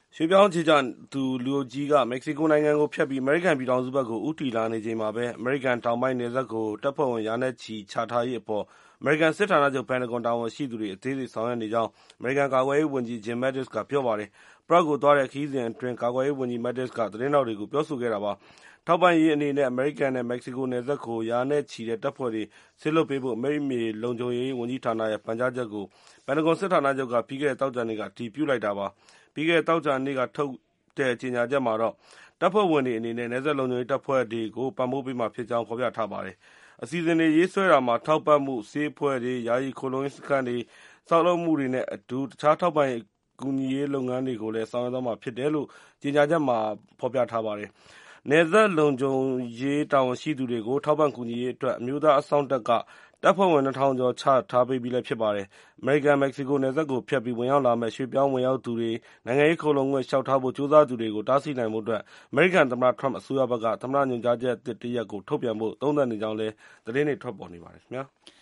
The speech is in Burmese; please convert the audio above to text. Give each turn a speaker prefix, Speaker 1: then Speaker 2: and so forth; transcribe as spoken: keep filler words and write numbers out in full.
Speaker 1: ရွှေ့ပြောင်းအခြေချသူလူအုပ်ကြီးကမက္ကဆီကိုနိုင်ငံကိုဖြတ်ပြီးအမေရိကန်ပြည်ထောင်စုဘက်ကိုဦးတည်လာနေချိန်မှာပဲအမေရိကန်တောင်ပိုင်းနယ်စပ်ကိုတပ်ဖွဲ့ဝင်ရာနဲ့ချီချထားရေးအပေါ်အမေရိကန်စစ်ဌာနချုပ်ပန်တဂွန်တာဝန်ရှိသူတွေအသေးစိတ်ဆောင်ရွက်နေကြောင်းအမေရိကန်ကာကွယ်ရေးဝန်ကြီး Jim Mattis ကပြောပါတယ်။ Prague ကိုသွားတဲ့ခရီးစဉ်အတွင်းကာကွယ်ရေးဝန်ကြီး Mattis ကသတင်းထောက်တွေကိုပြောဆိုခဲ့တာပါ။ ထောက်ပံ့ရေးအနေနဲ့အမေရိကန်နဲ့မက္ကဆီကိုနယ်စပ်ကိုရာနဲ့ချီတဲ့တပ်ဖွဲ့တွေစေလွှတ်ပေးဖို့အမိမြေလုံခြုံရေးဝန်ကြီးဌာနရဲ့ပန်ကြားချက်ကိုပန်တဂွန်စစ်ဌာနချုပ်ကပြီးခဲ့တဲ့သောကြာနေ့ကအတည်ပြုလိုက်တာပါ။ ပြီးခဲ့တဲ့သောကြာနေ့ကထုတ်တဲ့ကြေညာချက်မှာတော့တပ်ဖွဲ့ဝင်တွေအနေနဲ့နယ်စပ်လုံခြုံရေးတပ်ဖွဲ့တွေကိုပံ့ပိုးပေးမှာဖြစ်ကြောင်းဖော်ပြထားပါတယ်။ အစီအစဉ်တွေရေးဆွဲတာမှာထောက်ပံ့မှု၊ဆေးအဖွဲ့တွေ၊ယာယီခိုလှုံရေးစခန်းတွေဆောက်လုပ်မှုတွေနဲ့အတူတခြားထောက်ပံ့ကူညီရေးလုပ်ငန်းတွေကိုလည်းဆောင်ရွက်သွားမှာဖြစ်တယ်လို့ကြေညာချက်မှာဖော်ပြထားပါတယ်။ နယ်စပ်လုံခြုံရေးတာဝန်ရှိသူတွေကိုထောက်ပံ့ကူညီရေးအတွက်အမျိုးသားအစောင့်တပ်ကတပ်ဖွဲ့ဝင်နှစ်ထောင်ကျော်ချထားပေးပြီးဖြစ်ပါတယ်။ အမေရိကန်-မက္ကဆီကိုနယ်စပ်ကိုဖြတ်ပြီးဝင်ရောက်လာမယ့်ရွှေ့ပြောင်းဝင်ရောက်သူတွေ၊နိုင်ငံရေးခိုလှုံခွင့်လျှောက်ထားဖို့ကြိုးစားသူတွေကိုတားဆီးနိုင်ဖို့အတွက်အမေရိကန်သမ္မတထရမ့်အစိုးရဘက်ကသမ္မတညွှန်ကြားချက်အသစ်တရပ်ကိုထုတ်ပြန်ဖို့သုံးသပ်နေကြောင်းလည်းသတင်းတွေထွက်ပေါ်နေပါတယ်။